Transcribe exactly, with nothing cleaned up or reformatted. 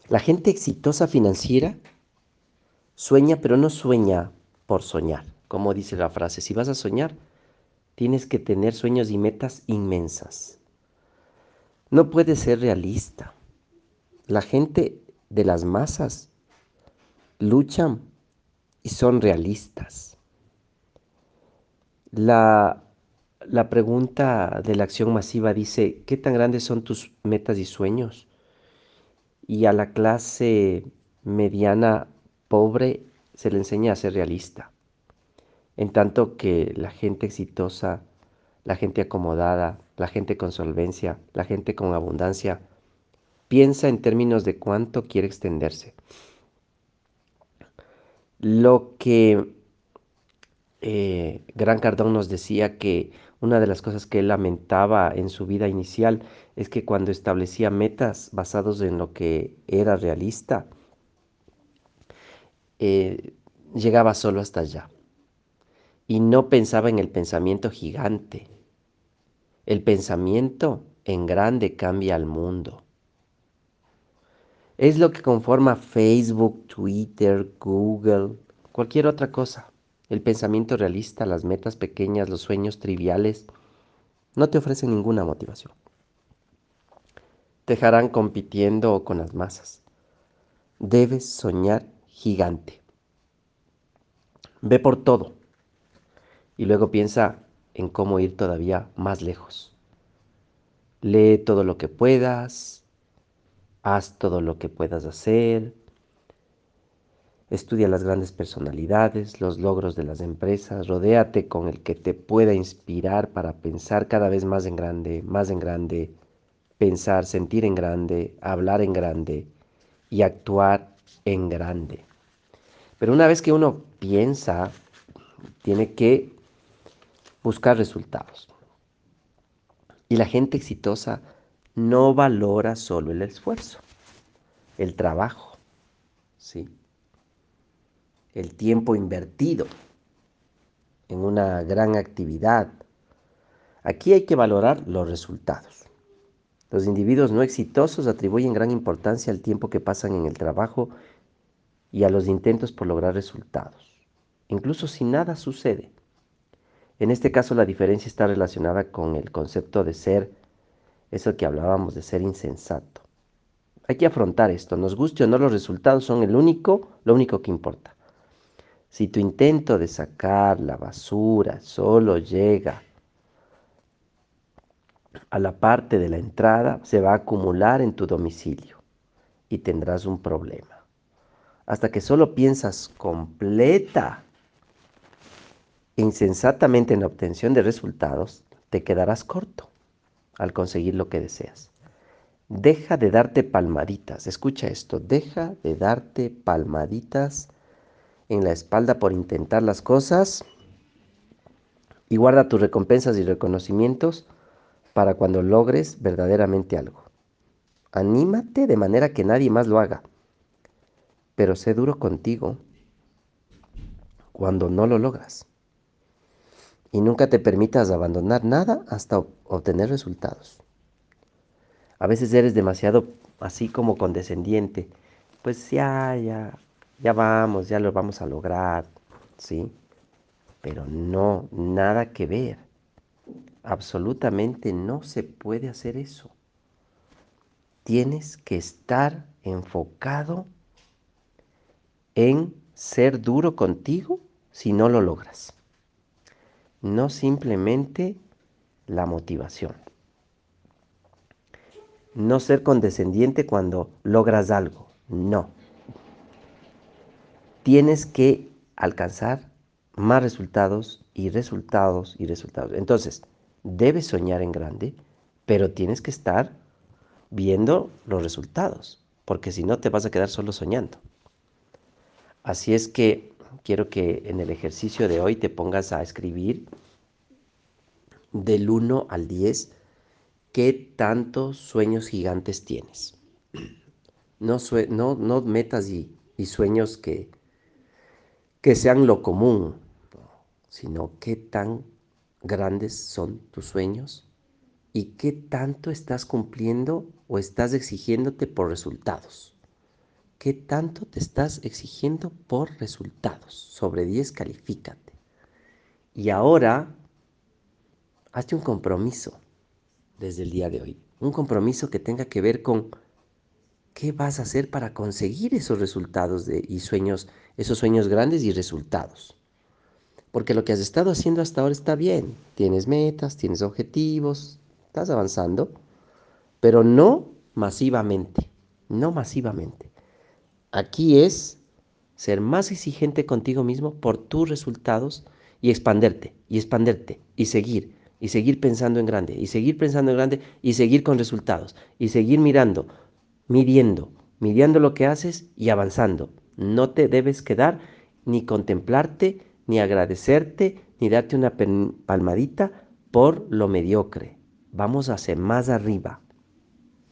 La gente exitosa financiera sueña, pero no sueña por soñar. Como dice la frase, si vas a soñar, tienes que tener sueños y metas inmensas. No puedes ser realista. La gente de las masas luchan y son realistas. La, la pregunta de la acción masiva dice, ¿qué tan grandes son tus metas y sueños? Y a la clase mediana pobre se le enseña a ser realista. En tanto que la gente exitosa, la gente acomodada, la gente con solvencia, la gente con abundancia, piensa en términos de cuánto quiere extenderse. Lo que eh, Gran Cardón nos decía que una de las cosas que él lamentaba en su vida inicial es que cuando establecía metas basados en lo que era realista, eh, llegaba solo hasta allá y no pensaba en el pensamiento gigante. El pensamiento en grande cambia al mundo. Es lo que conforma Facebook, Twitter, Google, cualquier otra cosa. El pensamiento realista, las metas pequeñas, los sueños triviales, no te ofrecen ninguna motivación. Te dejarán compitiendo con las masas. Debes soñar gigante. Ve por todo y luego piensa en cómo ir todavía más lejos. Lee todo lo que puedas, haz todo lo que puedas hacer, estudia las grandes personalidades, los logros de las empresas, rodéate con el que te pueda inspirar para pensar cada vez más en grande, más en grande, pensar, sentir en grande, hablar en grande y actuar en grande. Pero una vez que uno piensa, tiene que buscar resultados. Y la gente exitosa no valora solo el esfuerzo, el trabajo, ¿sí? El tiempo invertido en una gran actividad. Aquí hay que valorar los resultados. Los individuos no exitosos atribuyen gran importancia al tiempo que pasan en el trabajo y a los intentos por lograr resultados, incluso si nada sucede. En este caso la diferencia está relacionada con el concepto de ser, eso que hablábamos de ser insensato. Hay que afrontar esto, nos guste o no, los resultados son el único, lo único que importa. Si tu intento de sacar la basura solo llega a la parte de la entrada, se va a acumular en tu domicilio y tendrás un problema. Hasta que solo piensas completa e insensatamente en la obtención de resultados, te quedarás corto al conseguir lo que deseas. Deja de darte palmaditas, escucha esto, deja de darte palmaditas en la espalda por intentar las cosas y guarda tus recompensas y reconocimientos para cuando logres verdaderamente algo. Anímate de manera que nadie más lo haga, pero sé duro contigo cuando no lo logras. Y nunca te permitas abandonar nada hasta obtener resultados. A veces eres demasiado así como condescendiente. Pues ya, ya, ya vamos, ya lo vamos a lograr, ¿sí? Pero no, nada que ver. Absolutamente no se puede hacer eso. Tienes que estar enfocado en ser duro contigo si no lo logras. No simplemente la motivación. No ser condescendiente cuando logras algo. No. Tienes que alcanzar más resultados y resultados y resultados. Entonces, debes soñar en grande, pero tienes que estar viendo los resultados, porque si no te vas a quedar solo soñando. Así es que quiero que en el ejercicio de hoy te pongas a escribir del uno al diez qué tantos sueños gigantes tienes. No, sue no, no metas y, y sueños que, que sean lo común, sino qué tan grandes son tus sueños y qué tanto estás cumpliendo o estás exigiéndote por resultados. ¿Qué tanto te estás exigiendo por resultados? Sobre diez califícate. Y ahora, hazte un compromiso desde el día de hoy. Un compromiso que tenga que ver con qué vas a hacer para conseguir esos resultados de, y sueños, esos sueños grandes y resultados. Porque lo que has estado haciendo hasta ahora está bien. Tienes metas, tienes objetivos, estás avanzando, pero no masivamente. No masivamente. Aquí es ser más exigente contigo mismo por tus resultados y expanderte, y expanderte, y seguir, y seguir pensando en grande, y seguir pensando en grande, y seguir con resultados, y seguir mirando, midiendo, midiendo lo que haces y avanzando. No te debes quedar ni contemplarte, ni agradecerte, ni darte una palmadita por lo mediocre. Vamos hacia más arriba.